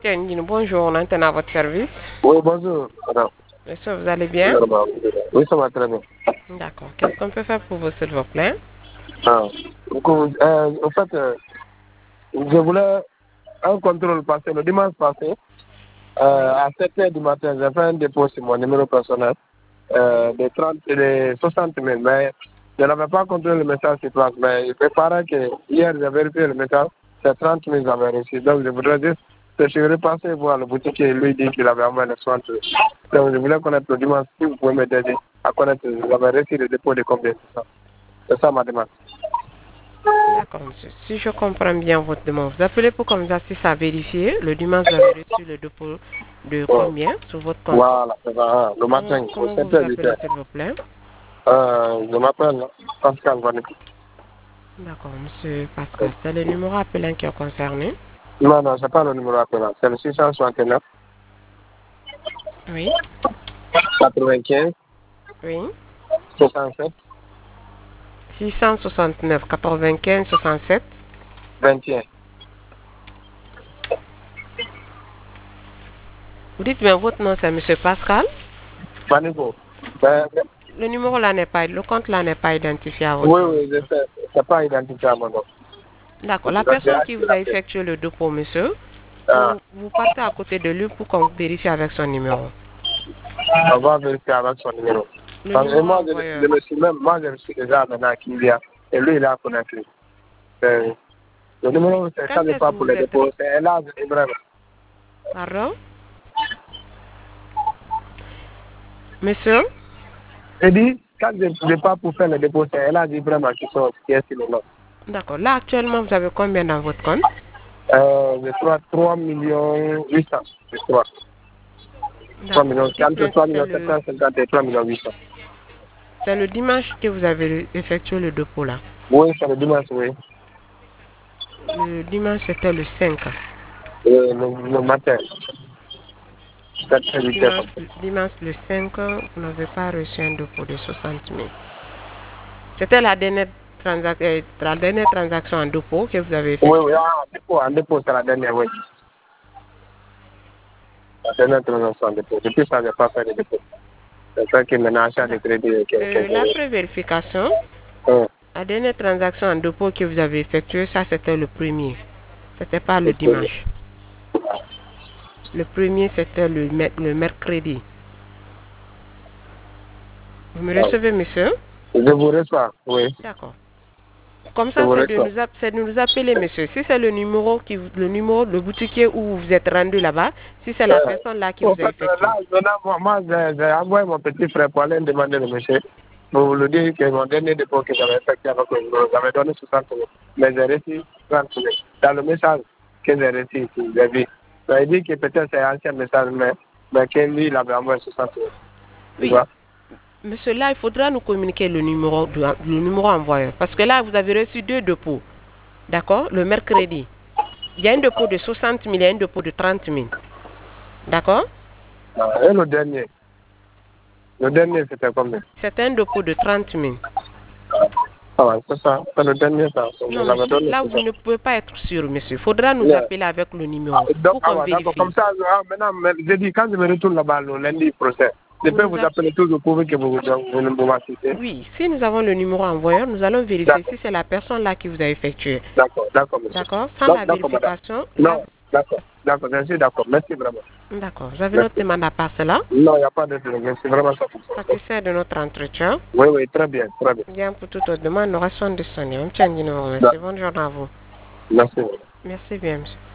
Tiens, bonjour, on est à votre service. Oui, bonjour, madame. Monsieur, vous allez bien? Oui, ça va très bien. D'accord. Qu'est-ce qu'on peut faire pour vous, s'il vous plaît? Ah. Donc, en fait, je voulais un contrôle passé le dimanche passé. À 7 heures du matin, j'ai fait un dépôt sur mon numéro personnel de 60 000. Mais je n'avais pas contrôlé le message sur place. Mais il paraît que hier, j'ai vérifié le message, c'est 30 000 j'avais reçu. Donc, je voudrais juste que je suis repassé voir le boutique et lui dit qu'il avait envoyé les 60 000. Donc, je voulais connaître le dimanche, si vous pouvez m'aider à connaître, j'avais reçu le dépôt de combien, c'est ça ma demande. D'accord, monsieur. Si je comprends bien votre demande, vous appelez pour comme ça, si ça a vérifié. Le dimanche, vous avez reçu le dépôt de combien sur votre compte? Voilà, c'est ça, le matin, au Comment vous 7 vous heures du appelez, matin. s'il vous plaît? Je m'appelle Pascal Vanek. D'accord, monsieur Pascal. C'est le numéro appelant qui est concerné? Non, non, c'est pas le numéro appelant, c'est le 669 Oui, 95 oui. 67 669 95 67. 21. Vous dites bien votre nom, c'est monsieur Pascal? Manico. Le numéro là n'est pas, le compte là n'est pas identifié à votre Oui, nom, oui, je monsieur. sais, c'est pas identifié à mon nom. D'accord. La personne qui vous a effectué le dépôt, monsieur, Ah, vous partez à côté de lui pour qu'on vérifie avec son numéro. on va vérifier avec son numéro. Le Parce que numéro moi, envoyeur. je me suis même, moi, je me suis déjà maintenant à Kimbia, et lui, il a connecté. Le numéro, ça Quand n'est est-ce que pas pour vous le êtes... dépôt, c'est là, Ibrahim. Pardon? Monsieur? Il dit, quand je ne pas pour faire le dépôt, c'est là, Ibrahim qui est sur le nom. D'accord. Là, actuellement, vous avez combien dans votre compte? Je crois 3 millions 800. Je crois. 3 D'accord. millions, Vous dites entre bien 3 c'est millions le... 750 et 3 millions 800. C'est le dimanche que vous avez effectué le dépôt là. Oui, c'est le dimanche, oui. Le dimanche, c'était le 5. Le matin. 7 8 heures. Dimanche le 5, vous n'avez pas reçu un dépôt de 60 000. C'était la dernière transaction en dépôt que vous avez Oui, oui, effectuée. en dépôt, c'est la dernière, oui. La dernière transaction en dépôt. Depuis ça, je n'ai pas fait de dépôt. C'est ça qui maintenant achat de D'accord. crédit. La prévérification, la dernière transaction en dépôt que vous avez effectuée, ça c'était le premier. C'était pas le dimanche. Le premier c'était le mercredi. Vous me recevez, monsieur? Je vous reçois, oui. D'accord. Comme Je ça, vous c'est reçois. de nous appeler, monsieur. Si c'est le numéro, le boutiquier où vous êtes rendu là-bas, si c'est la personne là qui En vous a fait, effectué. là, maintenant, moi, j'ai envoyé mon petit frère pour aller demander le monsieur. Pour vous le dire que mon dernier dépôt que j'avais effectué avec le numéro, j'avais donné 60 euros. Mais j'ai reçu 30 euros. Dans le message que j'ai reçu ici, j'ai vu. Il dit que peut-être c'est un ancien message, mais que lui, il avait envoyé 60 euros. Tu Oui. vois? Monsieur, là, il faudra nous communiquer le numéro envoyeur. Parce que là, vous avez reçu deux dépôts. D'accord? Le mercredi. Il y a un dépôt de 60 000 et un dépôt de 30 000. D'accord? Et le dernier? Le dernier, c'était combien? C'est un dépôt de 30 000. Ah ouais, c'est ça. C'est le dernier, ça. Je Non, l'avais monsieur, donné, là, c'est vous ça. ne pouvez pas être sûr, monsieur. Il faudra nous Yeah. appeler avec le numéro Donc, pour qu'on ouais, d'accord. vérifie. Comme ça, maintenant, je dis, quand je me retourne là-bas le lundi prochain, je Vous peux nous vous appelez. appeler toujours pour que vous m'assistez. Oui, si nous avons le numéro envoyeur, nous allons vérifier D'accord, si c'est la personne là qui vous a effectué. d'accord, d'accord, monsieur. D'accord? Sans la D'accord, madame. vérification, là, Non, d'accord, d'accord, je suis d'accord. Merci vraiment. d'accord. Vous avez notre Merci. demande à part cela. Non, il n'y a pas de problème. Merci vraiment ça. Satisfait de notre entretien. Oui, oui, très bien, très bien. Bien pour toute autre demande, nous restons disponibles. Merci. Bonne journée à vous. Merci. Merci bien, monsieur.